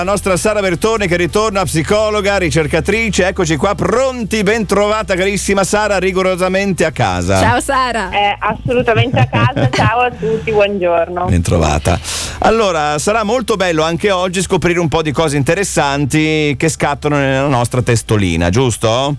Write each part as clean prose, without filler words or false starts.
La nostra Sara Bertoni che ritorna, psicologa, ricercatrice, eccoci qua, pronti, ben trovata carissima Sara, rigorosamente a casa. Ciao Sara. Assolutamente a casa, ciao a tutti, buongiorno. Ben trovata. Allora, sarà molto bello anche oggi scoprire un po' di cose interessanti che scattano nella nostra testolina, giusto?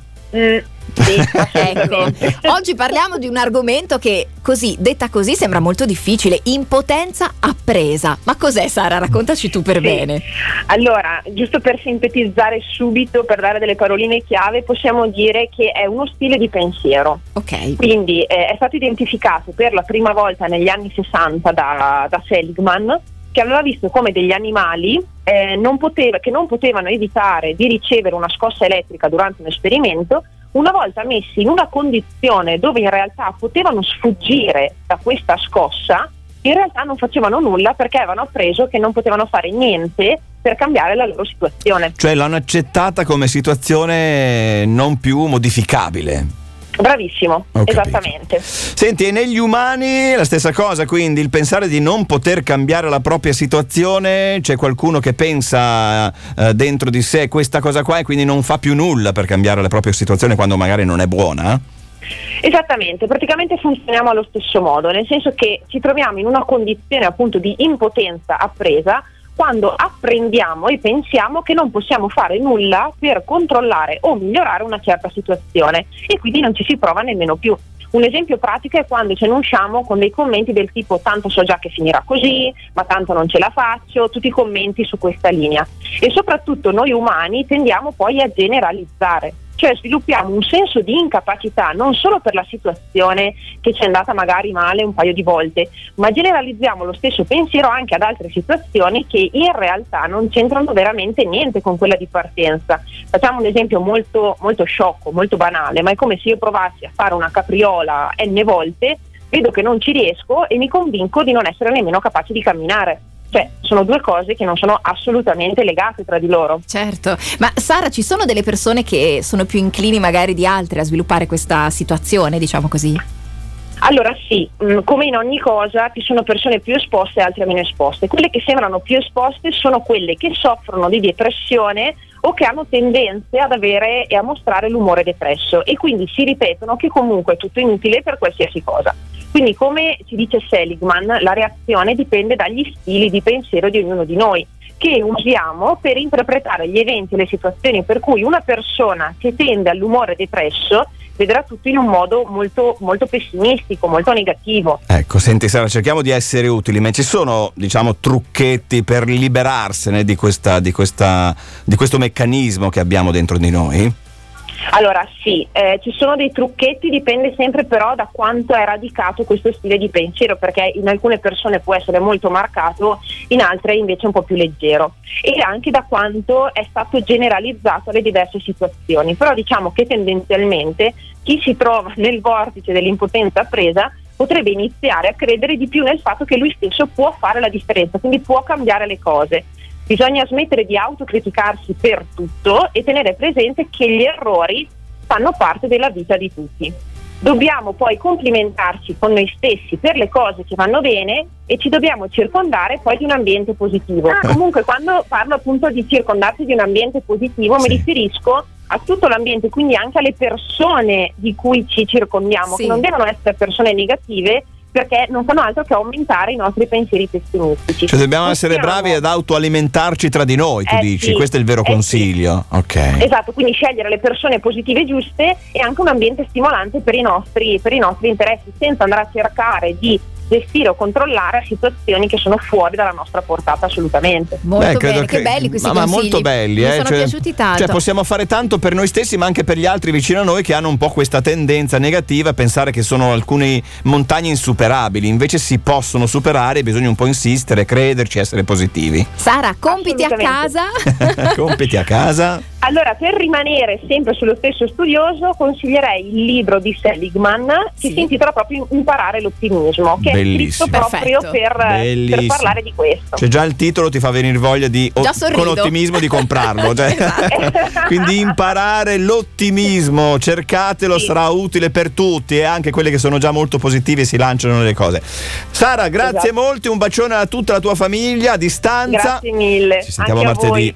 Sì, assolutamente. Ecco, oggi parliamo di un argomento che così, detta così, sembra molto difficile: impotenza appresa. Ma cos'è, Sara? Raccontaci tu per bene. Allora, giusto per sintetizzare subito, per dare delle paroline chiave, possiamo dire che è uno stile di pensiero. Ok. Quindi è stato identificato per la prima volta negli anni 60 da Seligman, che aveva visto come degli animali che non potevano evitare di ricevere una scossa elettrica durante un esperimento. Una volta messi in una condizione dove in realtà potevano sfuggire da questa scossa, in realtà non facevano nulla perché avevano appreso che non potevano fare niente per cambiare la loro situazione. Cioè l'hanno accettata come situazione non più modificabile. Bravissimo, esattamente. Senti, e negli umani la stessa cosa, quindi il pensare di non poter cambiare la propria situazione, c'è qualcuno che pensa dentro di sé questa cosa qua e quindi non fa più nulla per cambiare la propria situazione quando magari non è buona? Esattamente, praticamente funzioniamo allo stesso modo, nel senso che ci troviamo in una condizione appunto di impotenza appresa quando apprendiamo e pensiamo che non possiamo fare nulla per controllare o migliorare una certa situazione e quindi non ci si prova nemmeno più. Un esempio pratico è quando ce ne usciamo con dei commenti del tipo tanto so già che finirà così, ma tanto non ce la faccio, tutti i commenti su questa linea. E soprattutto noi umani tendiamo poi a generalizzare, cioè sviluppiamo un senso di incapacità non solo per la situazione che ci è andata magari male un paio di volte, ma generalizziamo lo stesso pensiero anche ad altre situazioni che in realtà non c'entrano veramente niente con quella di partenza. Facciamo un esempio molto, molto sciocco, molto banale, ma è come se io provassi a fare una capriola n volte, vedo che non ci riesco e mi convinco di non essere nemmeno capace di camminare. Cioè, sono due cose che non sono assolutamente legate tra di loro. Certo, ma Sara, ci sono delle persone che sono più inclini magari di altre a sviluppare questa situazione, diciamo così? Allora sì, come in ogni cosa ci sono persone più esposte e altre meno esposte. Quelle che sembrano più esposte sono quelle che soffrono di depressione o che hanno tendenze ad avere e a mostrare l'umore depresso e quindi si ripetono che comunque è tutto inutile per qualsiasi cosa. Quindi, come ci dice Seligman, la reazione dipende dagli stili di pensiero di ognuno di noi, che usiamo per interpretare gli eventi e le situazioni, per cui una persona che tende all'umore depresso vedrà tutto in un modo molto, molto pessimistico, molto negativo. Ecco, senti Sara, cerchiamo di essere utili, ma ci sono, diciamo, trucchetti per liberarsene di questo meccanismo che abbiamo dentro di noi? Allora sì, ci sono dei trucchetti, dipende sempre però da quanto è radicato questo stile di pensiero, perché in alcune persone può essere molto marcato, in altre invece un po' più leggero, e anche da quanto è stato generalizzato alle diverse situazioni. Però diciamo che tendenzialmente chi si trova nel vortice dell'impotenza appresa potrebbe iniziare a credere di più nel fatto che lui stesso può fare la differenza, quindi può cambiare le cose. Bisogna smettere di autocriticarsi per tutto e tenere presente che gli errori fanno parte della vita di tutti. Dobbiamo poi complimentarci con noi stessi per le cose che vanno bene e ci dobbiamo circondare poi di un ambiente positivo. Comunque, quando parlo appunto di circondarsi di un ambiente positivo, mi riferisco a tutto l'ambiente, quindi anche alle persone di cui ci circondiamo, che non devono essere persone negative, perché non fanno altro che aumentare i nostri pensieri pessimistici. Cioè dobbiamo essere bravi ad autoalimentarci tra di noi, tu dici, sì, questo è il vero consiglio. Sì. Ok. Esatto, quindi scegliere le persone positive giuste e anche un ambiente stimolante per i nostri interessi, senza andare a cercare di gestire o controllare situazioni che sono fuori dalla nostra portata assolutamente. Molto bene, che belli questi consigli. Ma molto belli, mi sono piaciuti tanto. Cioè possiamo fare tanto per noi stessi ma anche per gli altri vicino a noi che hanno un po' questa tendenza negativa a pensare che sono alcune montagne insuperabili, invece si possono superare, bisogna un po' insistere, crederci, essere positivi. Sara, compiti a casa. Compiti a casa. Allora, per rimanere sempre sullo stesso studioso, consiglierei il libro di Seligman che si intitola proprio Imparare l'ottimismo, che bellissimo, è scritto proprio per parlare di questo. Cioè già il titolo ti fa venire voglia di con ottimismo di comprarlo. Cioè. Quindi imparare l'ottimismo, cercatelo, sarà utile per tutti e anche quelli che sono già molto positivi e si lanciano nelle cose. Sara, grazie molto, un bacione a tutta la tua famiglia a distanza. Grazie mille. Ci sentiamo anche martedì.